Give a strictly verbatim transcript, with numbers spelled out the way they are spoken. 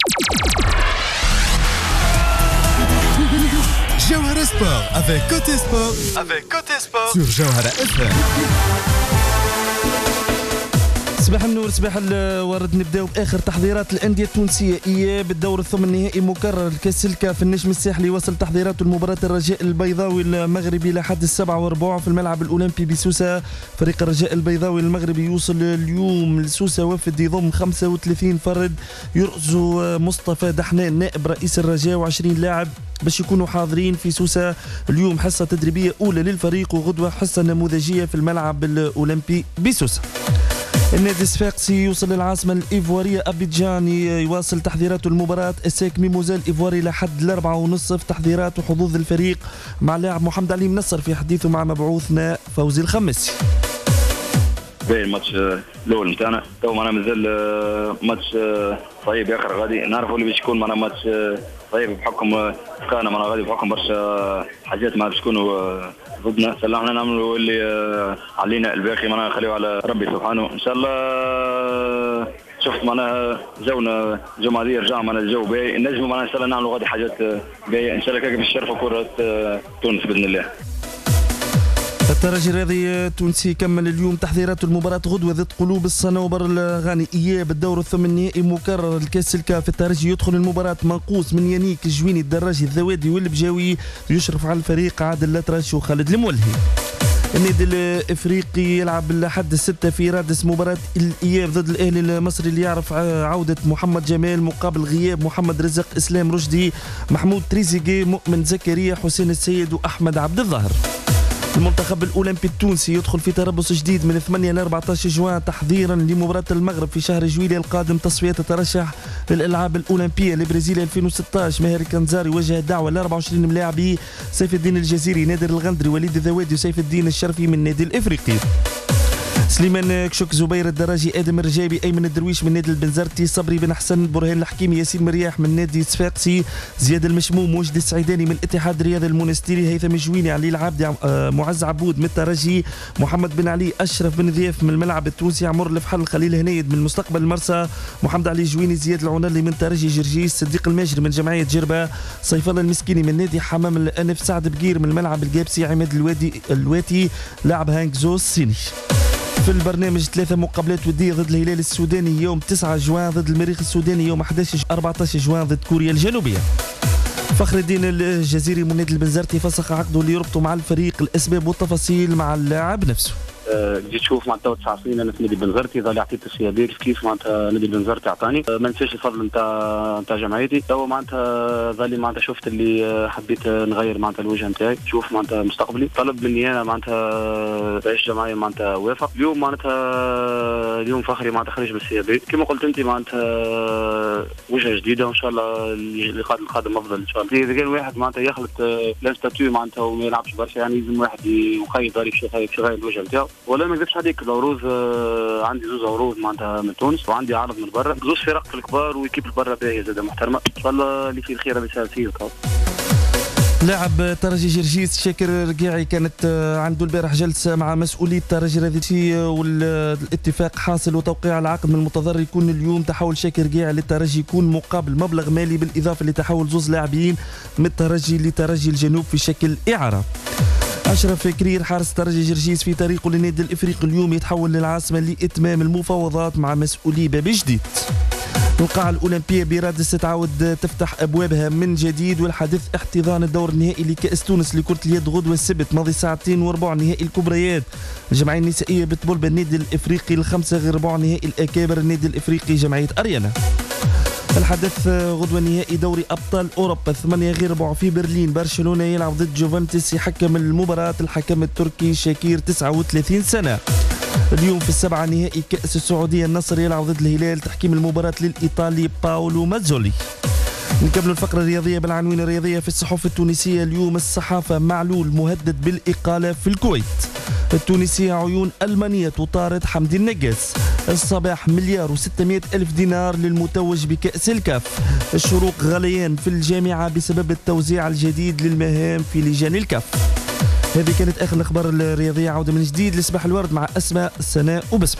Jawhara Sport avec Côté Sport, avec Côté Sport sur Jawhara إف إم. صباح النور صباح الورد. نبداو باخر تحضيرات الانديه التونسيه. اياب الدور الثمن النهائي مكرر كاس الكاف. النجم الساحلي وصل تحضيراته لمباراه الرجاء البيضاوي المغربي لحد السبعة وربع في الملعب الاولمبي بسوسه. فريق الرجاء البيضاوي المغربي يوصل اليوم لسوسه وفد يضم خمسة وثلاثين فرد يرأس مصطفى دحنان نائب رئيس الرجاء وعشرين لاعب باش يكونوا حاضرين في سوسه اليوم. حصه تدريبيه اولى للفريق وغدوه حصه نموذجيه في الملعب الاولمبي بسوسه. النادي الصفاقسي يوصل للعاصمة الإيفوارية أبيجان يواصل تحضيراته المباراة الساك ميموزا الإيفواري لحد الأربعة ونصف. تحضيرات وحظوظ الفريق مع اللاعب محمد علي منصر في حديثه مع مبعوثنا فوزي الخمسي. باهي الماتش الاول نتاعنا تو معنا مازال ماتش صعيب اخر غادي نعرفوا اللي باش يكون معنا ماتش صعيب بحكم فقانا معنا غادي بحكم برشا حاجات ما باش يكونوا ضدنا. سلامنا نعملوا اللي علينا الباقي معنا نخليو على ربي سبحانه ان شاء الله. شفت معناها جونا الجمعه دي رجع معنا الجو باهي نجموا معنا ان شاء الله نعملوا غادي حاجات باهيه ان شاء الله كيف باش نشرفوا كره تونس باذن الله. الترجي الرياضي التونسي كمل اليوم تحضيراته المباراة غدوة ضد قلوب الصنوبر الغاني. إياب الدور الثمن النهائي مكرر الكاس الكاف. الترجي يدخل المباراة منقوص من يانيك الجويني الدراجي الذوادي والبجاوي. يشرف على الفريق عادل الأطرش وخالد المولهي. النادي الافريقي يلعب لحد الستة في رادس مباراة الاياب ضد الاهلي المصري اللي يعرف عودة محمد جمال مقابل غياب محمد رزق اسلام رشدي محمود تريزيجي مؤمن زكريا حسين السيد واحمد عبد الظاهر. المنتخب الأولمبي التونسي يدخل في تربص جديد من ثمانية إلى أربعة عشر جوان تحضيرا لمباراة المغرب في شهر جويلية القادم. تصفيات الترشح للألعاب الأولمبية لبرازيل ألفين وستة عشر. ماهر الكنزاري وجه دعوة ل أربعة وعشرين ملاعبي سيف الدين الجزيري نادر الغندري وليد الذوادي وسيف الدين الشرفي من النادي الإفريقي. سليمان كشك زبير الدراجي ادم الرجابي ايمن الدرويش من نادي البنزرتي صبري بن حسن برهان الحكيمي ياسين مرياح من نادي الصفاقسي زياد المشموم وجد السعيداني من الاتحاد الرياضي المونستيري هيثم الجويني علي العابدي معز عبود من الترجي محمد بن علي اشرف بن ضياف من الملعب التونسي عمر الفحل خليل هنيد من مستقبل المرسى محمد علي الجويني زياد العنالي من ترجي جرجيس صديق الماجري من جمعيه جربه سيف الله المسكيني من نادي حمام الانف سعد بقير من الملعب الجابسي عماد الوادي الواتي لاعب هانكزو الصيني. في البرنامج ثلاثة مقابلات ودية ضد الهلال السوداني يوم تسعة جوان ضد المريخ السوداني يوم أحد عشر أربعة عشر جوان ضد كوريا الجنوبية. فخر الدين الجزيري من نادي البنزرتي فسخ عقده اللي يربطه مع الفريق. الأسباب والتفاصيل مع اللاعب نفسه. جيت تشوف معناتها تسع سنين انا في نادي بنزرتي ظل عطيت السيادات كيف كيف معناتها نادي بنزرتي عطاني ما ننساش الفضل نتاع نتاع جمعيتي. تو معناتها ظل معناتها شفت اللي حبيت نغير معناتها الوجه نتاعي شوف معناتها مستقبلي طلب مني انا معناتها رئيس جمعيه معناتها وافق. اليوم معناتها اليوم فخري معناتها خرج من السيادات كما قلت انت معناتها وجهه جديده وان شاء الله اللي قادم القادم افضل ان شاء الله. اذا كان واحد معناتها يخلط بلان ستاتيو معناتها وما يلعبش برشا يعني لازم واحد يقيد ضريب شي غير الوجه نتاعو. ولا ما نكذبش عليك العروض آه عندي زوز عروض معناتها من تونس وعندي عرض من برا زوز فرق الكبار ويكيب البرا باهيه زاده محترمه ان شاء الله اللي فيه الخير اللي يسهل فيه. لاعب ترجي جرجيس شاكر رقاعي كانت عنده البارح جلسه مع مسؤولي الترجي الرياضي والاتفاق حاصل وتوقيع العقد من المتضرر يكون اليوم. تحول شاكر رقاعي للترجي يكون مقابل مبلغ مالي بالاضافه لتحول زوز لاعبين من الترجي لترجي الجنوب في شكل اعاره. أشرف كرير حارس ترجي جرجيس في طريقه للنادي الإفريقي اليوم يتحول للعاصمة لإتمام المفاوضات مع مسؤولي باب جديد. القاعة الأولمبية برادس تعود تفتح أبوابها من جديد والحدث احتضان الدور النهائي لكأس تونس لكرة اليد غدوة السبت ماضي ساعتين وربع نهائي الكبريات. الجمعية النسائية بتبولبا النادي الإفريقي الخمسة غير ربع نهائي الأكابر النادي الإفريقي جمعية أريانا. الحدث غدوة نهائي دوري أبطال أوروبا ثمانية غير ربع في برلين. برشلونة يلعب ضد جوفنتوس يحكم المباراة الحكم التركي شاكير تسعة وثلاثين سنة. اليوم في السبعة نهائي كأس السعودية النصر يلعب ضد الهلال تحكيم المباراة للإيطالي باولو ماززولي. نكمل الفقرة الرياضية بالعناوين الرياضية في الصحف التونسية اليوم. الصحافة معلول مهدد بالإقالة في الكويت. التونسية عيون ألمانية تطارد حمدي النقاس. الصباح مليار وستمائة ألف دينار للمتوج بكأس الكاف. الشروق غليان في الجامعة بسبب التوزيع الجديد للمهام في لجان الكاف. هذه كانت آخر الأخبار الرياضية. عودة من جديد لصباح الورد مع أسماء سناء وبسمة.